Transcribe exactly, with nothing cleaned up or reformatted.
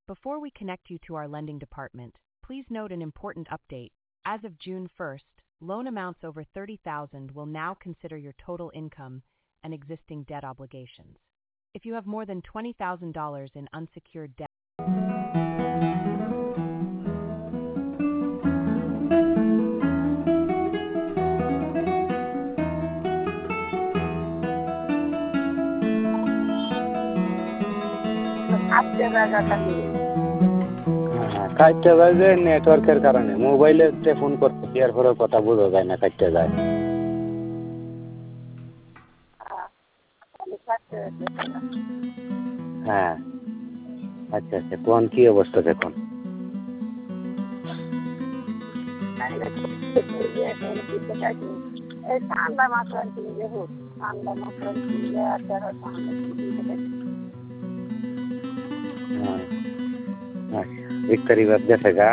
Before we connect you to our lending department, please note an important update. As of June first, loan amounts over thirty thousand will now consider your total income and existing debt obligations. If you have more than twenty thousand dollars in unsecured debt, হ্যাঁ, কাটতে যায় যে নেটওয়ার্কের কারণে মোবাইলে phone করতেছি এরপরে কথা বোঝা যায় না, কাটতে যায়। হ্যাঁ, আচ্ছা আচ্ছা, কোন কি অবস্থা দেখুন? एक तारीख अब जैसेगा